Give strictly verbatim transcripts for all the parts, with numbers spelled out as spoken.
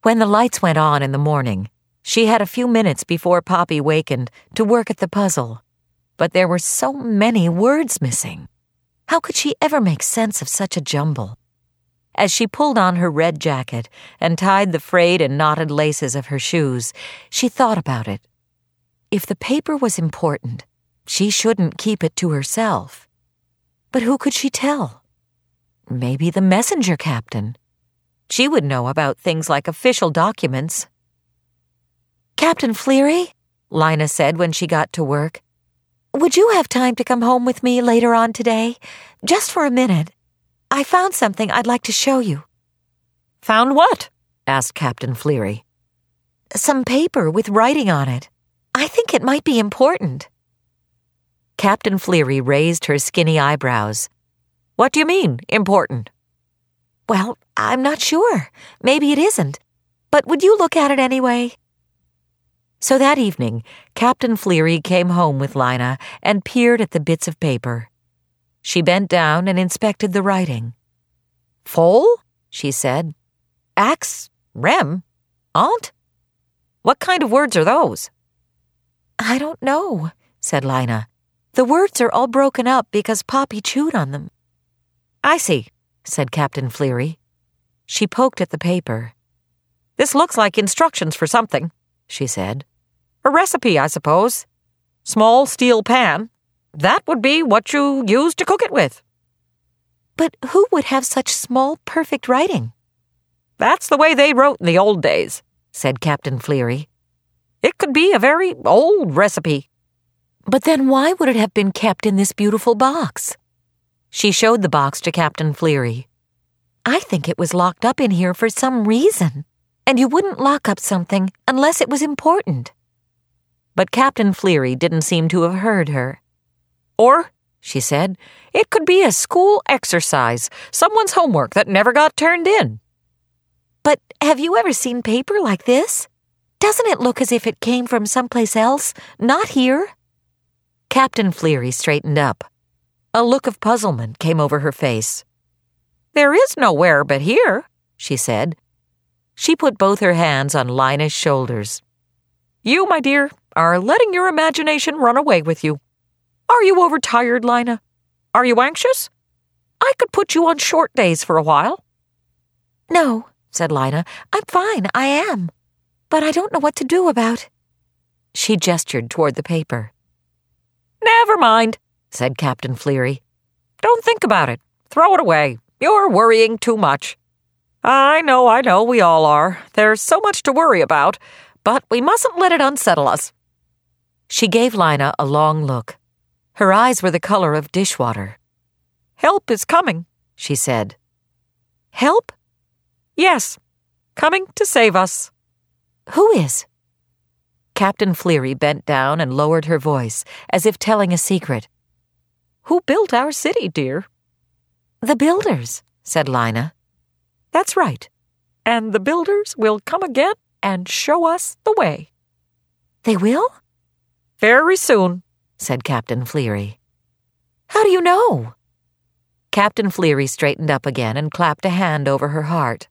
When the lights went on in the morning, she had a few minutes before Poppy wakened to work at the puzzle. But there were so many words missing. How could she ever make sense of such a jumble? As she pulled on her red jacket and tied the frayed and knotted laces of her shoes, she thought about it. If the paper was important, she shouldn't keep it to herself. But who could she tell? Maybe the messenger captain. She would know about things like official documents. "Captain Fleary," Lina said when she got to work, "would you have time to come home with me later on today? Just for a minute. I found something I'd like to show you." "Found what?" asked Captain Fleary. "Some paper with writing on it. I think it might be important." Captain Fleary raised her skinny eyebrows. "What do you mean, important?" "Well, I'm not sure. Maybe it isn't. But would you look at it anyway?" So that evening, Captain Fleary came home with Lina and peered at the bits of paper. She bent down and inspected the writing. "Foal?" she said. "Axe? Rem? Aunt? What kind of words are those?" "I don't know," said Lina. "The words are all broken up because Poppy chewed on them." "I see," said Captain Fleary. She poked at the paper. "This looks like instructions for something," she said. "A recipe, I suppose. Small steel pan. That would be what you use to cook it with." "But who would have such small, perfect writing?" "That's the way they wrote in the old days," said Captain Fleary. "It could be a very old recipe." "But then why would it have been kept in this beautiful box?" She showed the box to Captain Fleary. "I think it was locked up in here for some reason, and you wouldn't lock up something unless it was important." But Captain Fleary didn't seem to have heard her. "Or," she said, "it could be a school exercise, someone's homework that never got turned in." "But have you ever seen paper like this? Doesn't it look as if it came from someplace else, not here?" Captain Fleary straightened up. A look of puzzlement came over her face. "There is nowhere but here," she said. She put both her hands on Lina's shoulders. "You, my dear, are letting your imagination run away with you. Are you overtired, Lina? Are you anxious? I could put you on short days for a while." "No," said Lina. "I'm fine, I am. But I don't know what to do about." She gestured toward the paper. "Never mind," said Captain Fleary. "Don't think about it. Throw it away. You're worrying too much. I know, I know, we all are. There's so much to worry about, but we mustn't let it unsettle us." She gave Lina a long look. Her eyes were the color of dishwater. "Help is coming," she said. "Help?" "Yes, coming to save us." "Who is?" Captain Fleary bent down and lowered her voice, as if telling a secret. "Who built our city, dear?" "The builders," said Lina. "That's right. And the builders will come again and show us the way." "They will?" "Very soon," said Captain Fleary. "How do you know?" Captain Fleary straightened up again and clapped a hand over her heart.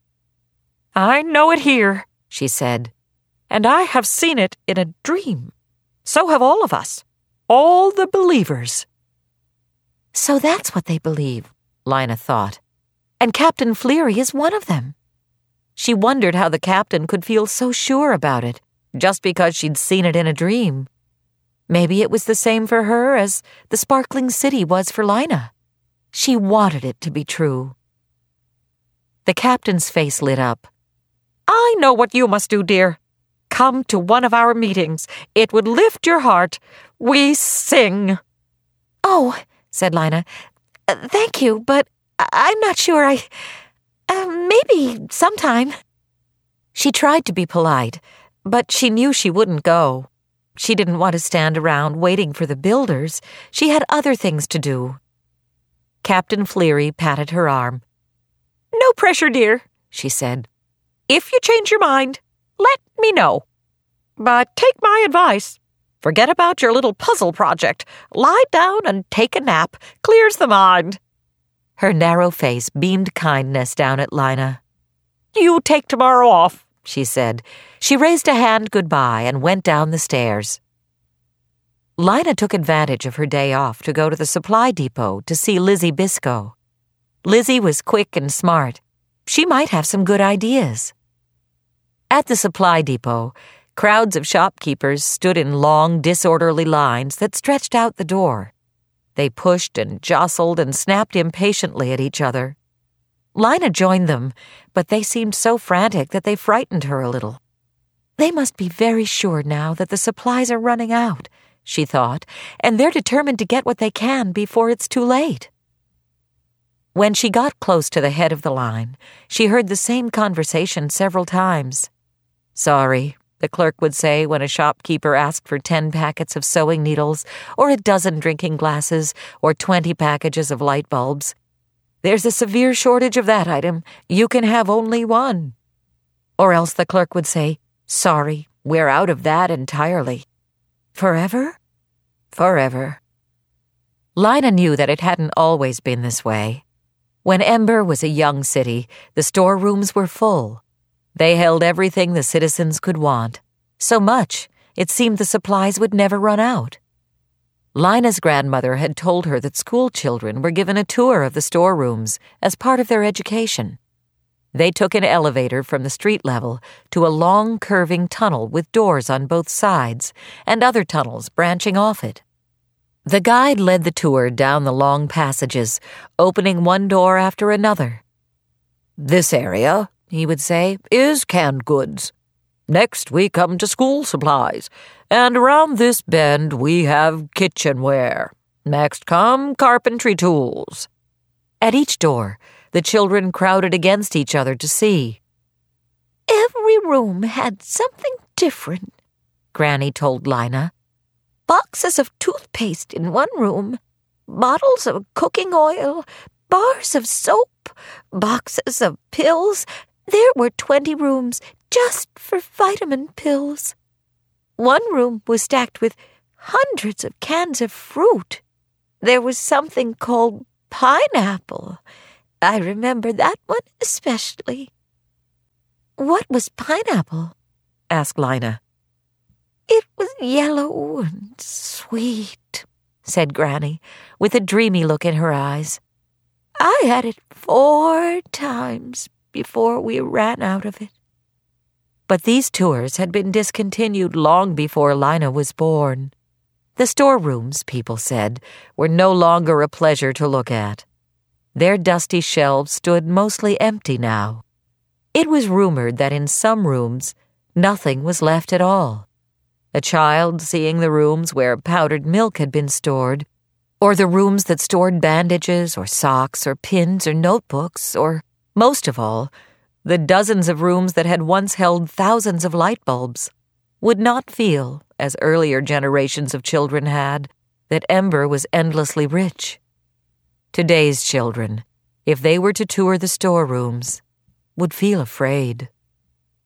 "I know it here," she said. "And I have seen it in a dream. So have all of us. All the believers." "So that's what they believe," Lina thought. "And Captain Fleary is one of them." She wondered how the captain could feel so sure about it, just because she'd seen it in a dream. Maybe it was the same for her as the sparkling city was for Lina. She wanted it to be true. The captain's face lit up. "I know what you must do, dear. Come to one of our meetings. It would lift your heart. We sing." "Oh," said Lina, uh, "thank you, but I- I'm not sure I... Uh, maybe sometime." She tried to be polite, but she knew she wouldn't go. She didn't want to stand around waiting for the builders. She had other things to do. Captain Fleary patted her arm. "No pressure, dear," she said. "If you change your mind, let me know. But take my advice. Forget about your little puzzle project. Lie down and take a nap. Clears the mind." Her narrow face beamed kindness down at Lina. "You take tomorrow off. she said. She raised a hand goodbye and went down the stairs. Lina took advantage of her day off to go to the supply depot to see Lizzie Biscoe. Lizzie was quick and smart. She might have some good ideas. At the supply depot, crowds of shopkeepers stood in long, disorderly lines that stretched out the door. They pushed and jostled and snapped impatiently at each other. Lina joined them, but they seemed so frantic that they frightened her a little. They must be very sure now that the supplies are running out, she thought, and they're determined to get what they can before it's too late. When she got close to the head of the line, she heard the same conversation several times. "Sorry," the clerk would say when a shopkeeper asked for ten packets of sewing needles, or a dozen drinking glasses, or twenty packages of light bulbs. "There's a severe shortage of that item. You can have only one." Or else the clerk would say, "Sorry, we're out of that entirely." Forever? Forever. Lina knew that it hadn't always been this way. When Ember was a young city, the storerooms were full. They held everything the citizens could want. So much, it seemed the supplies would never run out. Lina's grandmother had told her that school children were given a tour of the storerooms as part of their education. They took an elevator from the street level to a long, curving tunnel with doors on both sides and other tunnels branching off it. The guide led the tour down the long passages, opening one door after another. "This area," he would say, "is canned goods. Next we come to school supplies, and around this bend we have kitchenware. Next come carpentry tools." At each door, the children crowded against each other to see. "Every room had something different," Granny told Lina. "Boxes of toothpaste in one room, bottles of cooking oil, bars of soap, boxes of pills. There were twenty rooms just for vitamin pills. One room was stacked with hundreds of cans of fruit. There was something called pineapple. I remember that one especially." "What was pineapple?" asked Lina. "It was yellow and sweet," said Granny, with a dreamy look in her eyes. "I had it four times before we ran out of it." But these tours had been discontinued long before Lina was born. The storerooms, people said, were no longer a pleasure to look at. Their dusty shelves stood mostly empty now. It was rumored that in some rooms, nothing was left at all. A child seeing the rooms where powdered milk had been stored, or the rooms that stored bandages or socks or pins or notebooks, or, most of all, the dozens of rooms that had once held thousands of light bulbs, would not feel, as earlier generations of children had, that Ember was endlessly rich. Today's children, if they were to tour the storerooms, would feel afraid.